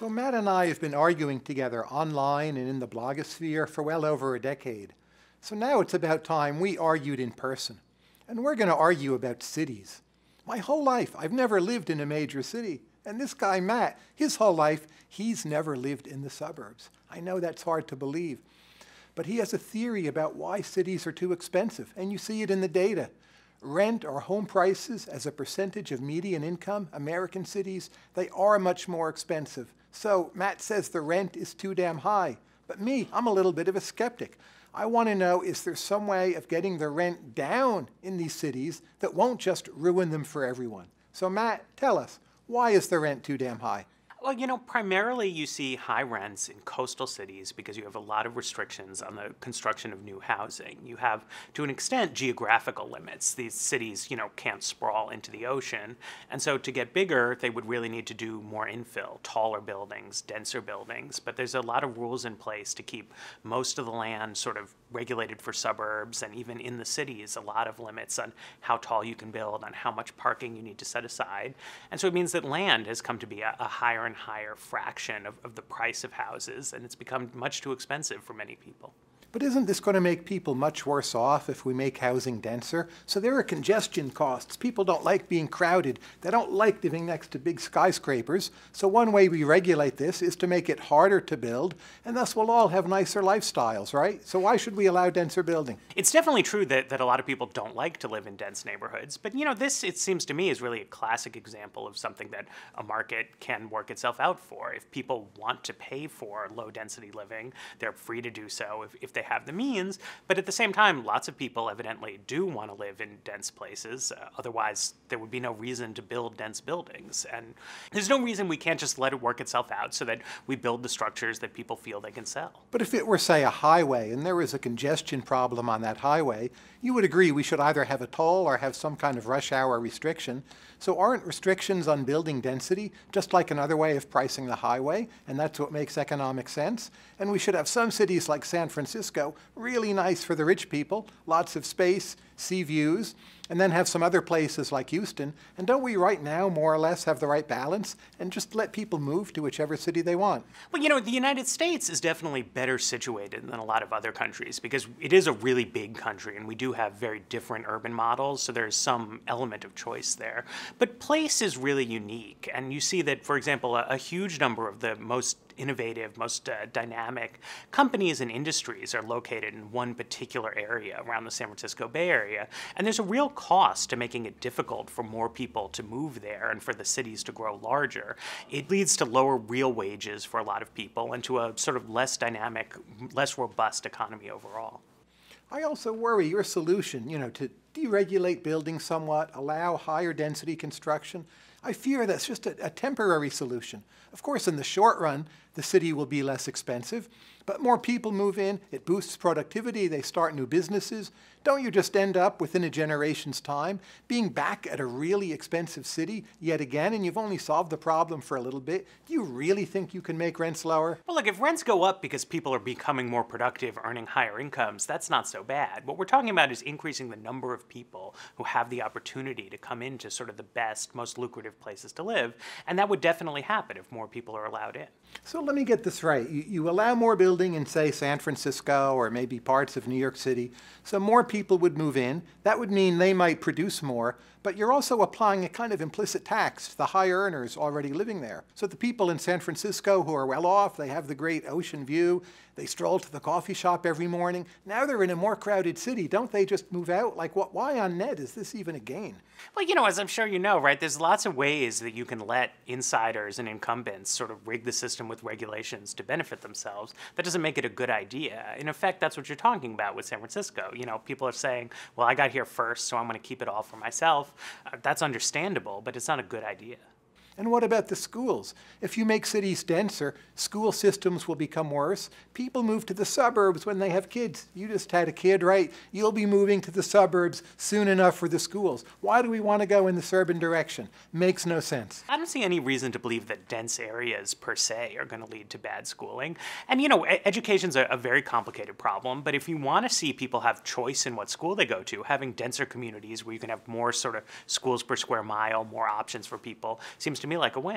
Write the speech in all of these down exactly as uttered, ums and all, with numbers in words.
So Matt and I have been arguing together online and in the blogosphere for well over a decade. So now it's about time we argued in person. And we're going to argue about cities. My whole life, I've never lived in a major city. And this guy, Matt, his whole life, he's never lived in the suburbs. I know that's hard to believe. But he has a theory about why cities are too expensive. And you see it in the data. Rent or home prices as a percentage of median income, American cities, they are much more expensive. So Matt says the rent is too damn high. But me, I'm a little bit of a skeptic. I want to know, is there some way of getting the rent down in these cities that won't just ruin them for everyone? So Matt, tell us, why is the rent too damn high? Well, you know, primarily you see high rents in coastal cities because you have a lot of restrictions on the construction of new housing. You have, to an extent, geographical limits. These cities, you know, can't sprawl into the ocean. And so to get bigger, they would really need to do more infill, taller buildings, denser buildings. But there's a lot of rules in place to keep most of the land sort of regulated for suburbs, and even in the cities, a lot of limits on how tall you can build, on how much parking you need to set aside. And so it means that land has come to be a, a higher and higher fraction of, of the price of houses, and it's become much too expensive for many people. But isn't this going to make people much worse off if we make housing denser? So there are congestion costs. People don't like being crowded. They don't like living next to big skyscrapers. So one way we regulate this is to make it harder to build, and thus we'll all have nicer lifestyles, right? So why should we allow denser building? It's definitely true that, that a lot of people don't like to live in dense neighborhoods. But, you know, this, it seems to me, is really a classic example of something that a market can work itself out for. If people want to pay for low-density living, they're free to do so if, if they have the means, but at the same time, lots of people evidently do want to live in dense places. Uh, otherwise, there would be no reason to build dense buildings. And there's no reason we can't just let it work itself out so that we build the structures that people feel they can sell. But if it were, say, a highway and there was a congestion problem on that highway, you would agree we should either have a toll or have some kind of rush hour restriction. So aren't restrictions on building density just like another way of pricing the highway? And that's what makes economic sense. And we should have some cities like San Francisco, really nice for the rich people, lots of space, sea views, and then have some other places like Houston. And don't we right now more or less have the right balance and just let people move to whichever city they want? Well, you know, the United States is definitely better situated than a lot of other countries because it is a really big country and we do have very different urban models, so there's some element of choice there. But place is really unique, and you see that, for example, a, a huge number of the most innovative, most uh, dynamic companies and industries are located in one particular area around the San Francisco Bay Area. And there's a real cost to making it difficult for more people to move there and for the cities to grow larger. It leads to lower real wages for a lot of people and to a sort of less dynamic, less robust economy overall. I also worry your solution, you know, to deregulate building somewhat, allow higher density construction, I fear that's just a, a temporary solution. Of course, in the short run, the city will be less expensive, but more people move in, it boosts productivity, they start new businesses. Don't you just end up, within a generation's time, being back at a really expensive city yet again, and you've only solved the problem for a little bit? Do you really think you can make rents lower? Well, look, if rents go up because people are becoming more productive, earning higher incomes, that's not so bad. What we're talking about is increasing the number of people who have the opportunity to come into sort of the best, most lucrative places to live, and that would definitely happen if more people are allowed in. So let me get this right. You, you allow more building in, say, San Francisco or maybe parts of New York City, so more people would move in. That would mean they might produce more, but you're also applying a kind of implicit tax to the high earners already living there. So the people in San Francisco who are well off, they have the great ocean view, they stroll to the coffee shop every morning. Now they're in a more crowded city. Don't they just move out? Like, what? Why on net is this even a gain? Well, you know, as I'm sure you know, right, there's lots of ways that you can let insiders and incumbents sort of rig the system with regulations to benefit themselves. That doesn't make it a good idea. In effect, that's what you're talking about with San Francisco. You know, people are saying, well, I got here first, so I'm going to keep it all for myself. Uh, that's understandable, but it's not a good idea. And what about the schools? If you make cities denser, school systems will become worse. People move to the suburbs when they have kids. You just had a kid, right? You'll be moving to the suburbs soon enough for the schools. Why do we want to go in this urban direction? Makes no sense. I don't see any reason to believe that dense areas per se are going to lead to bad schooling. And, you know, education's a, a very complicated problem, but if you want to see people have choice in what school they go to, having denser communities where you can have more sort of schools per square mile, more options for people, seems to me like a win.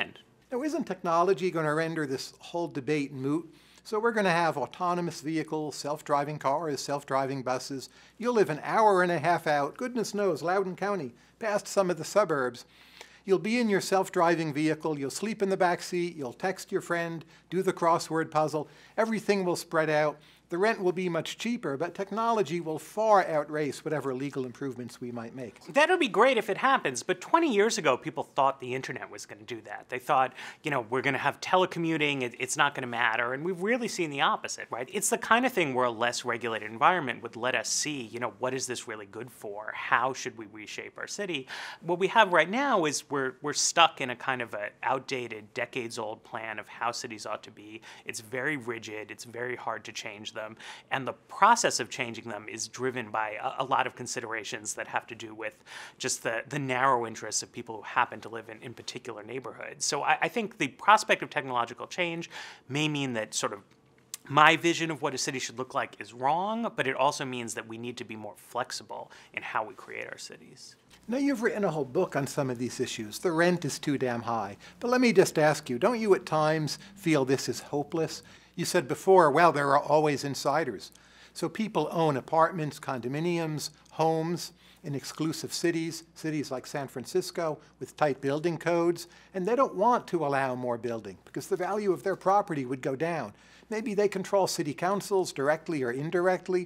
Now, isn't technology going to render this whole debate moot? So we're going to have autonomous vehicles, self-driving cars, self-driving buses. You'll live an hour and a half out, goodness knows, Loudoun County, past some of the suburbs. You'll be in your self-driving vehicle, you'll sleep in the back seat, you'll text your friend, do the crossword puzzle. Everything will spread out. The rent will be much cheaper, but technology will far outrace whatever legal improvements we might make. That would be great if it happens, but twenty years ago, people thought the internet was going to do that. They thought, you know, we're going to have telecommuting, it, it's not going to matter, and we've really seen the opposite, right? It's the kind of thing where a less regulated environment would let us see, you know, what is this really good for? How should we reshape our city? What we have right now is we're, we're stuck in a kind of an outdated, decades-old plan of how cities ought to be. It's very rigid, it's very hard to change them. Them, and the process of changing them is driven by a, a lot of considerations that have to do with just the, the narrow interests of people who happen to live in, in particular neighborhoods. So I, I think the prospect of technological change may mean that sort of my vision of what a city should look like is wrong, but it also means that we need to be more flexible in how we create our cities. Now, you've written a whole book on some of these issues. The rent is too damn high. But let me just ask you, don't you at times feel this is hopeless? You said before, well, there are always insiders. So people own apartments, condominiums, homes in exclusive cities, cities like San Francisco with tight building codes, and they don't want to allow more building because the value of their property would go down. Maybe they control city councils directly or indirectly.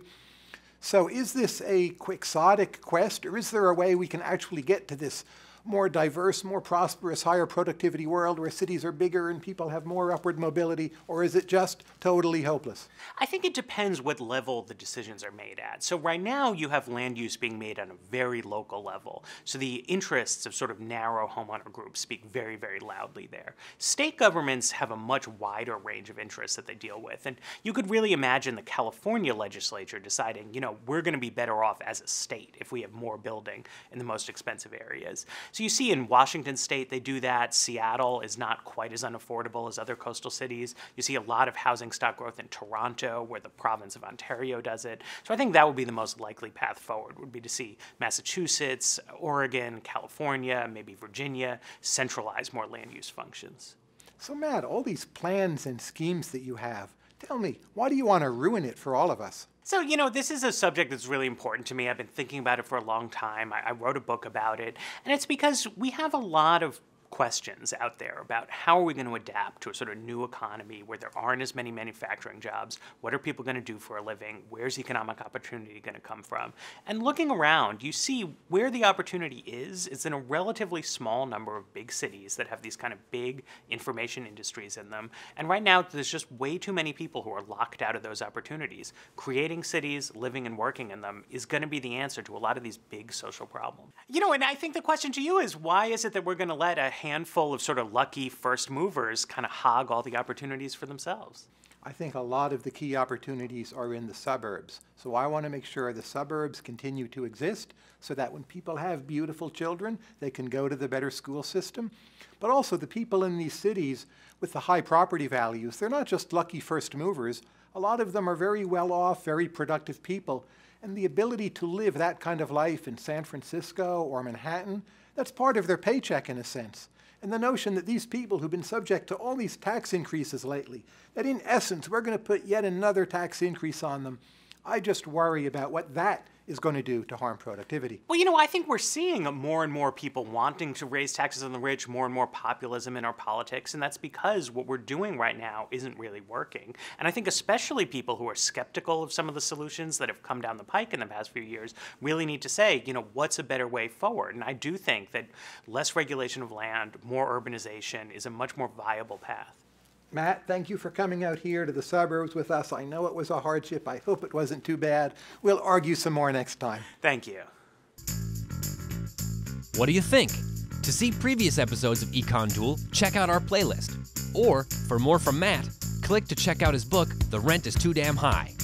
So is this a quixotic quest, or is there a way we can actually get to this more diverse, more prosperous, higher productivity world where cities are bigger and people have more upward mobility, or is it just totally hopeless? I think it depends what level the decisions are made at. So right now you have land use being made on a very local level. So the interests of sort of narrow homeowner groups speak very, very loudly there. State governments have a much wider range of interests that they deal with. And you could really imagine the California legislature deciding, you know, we're going to be better off as a state if we have more building in the most expensive areas. So you see in Washington state, they do that. Seattle is not quite as unaffordable as other coastal cities. You see a lot of housing stock growth in Toronto, where the province of Ontario does it. So I think that would be the most likely path forward, would be to see Massachusetts, Oregon, California, maybe Virginia, centralize more land use functions. So Matt, all these plans and schemes that you have, tell me, why do you want to ruin it for all of us? So, you know, this is a subject that's really important to me. I've been thinking about it for a long time. I, I wrote a book about it. And it's because we have a lot of questions out there about how are we going to adapt to a sort of new economy where there aren't as many manufacturing jobs. What are people going to do for a living? Where's economic opportunity going to come from? And looking around, you see where the opportunity is. It's in a relatively small number of big cities that have these kind of big information industries in them. And right now, there's just way too many people who are locked out of those opportunities. Creating cities, living and working in them is going to be the answer to a lot of these big social problems. You know, and I think the question to you is, why is it that we're going to let a handful of sort of lucky first movers kind of hog all the opportunities for themselves? I think a lot of the key opportunities are in the suburbs. So I want to make sure the suburbs continue to exist so that when people have beautiful children, they can go to the better school system. But also the people in these cities with the high property values, they're not just lucky first movers. A lot of them are very well off, very productive people. And the ability to live that kind of life in San Francisco or Manhattan, that's part of their paycheck in a sense. And the notion that these people who've been subject to all these tax increases lately, that in essence we're going to put yet another tax increase on them, I just worry about what that is going to do to harm productivity. Well, you know, I think we're seeing more and more people wanting to raise taxes on the rich, more and more populism in our politics, and that's because what we're doing right now isn't really working. And I think especially people who are skeptical of some of the solutions that have come down the pike in the past few years really need to say, you know, what's a better way forward? And I do think that less regulation of land, more urbanization is a much more viable path. Matt, thank you for coming out here to the suburbs with us. I know it was a hardship. I hope it wasn't too bad. We'll argue some more next time. Thank you. What do you think? To see previous episodes of Econ Duel, check out our playlist. Or, for more from Matt, click to check out his book, The Rent is Too Damn High.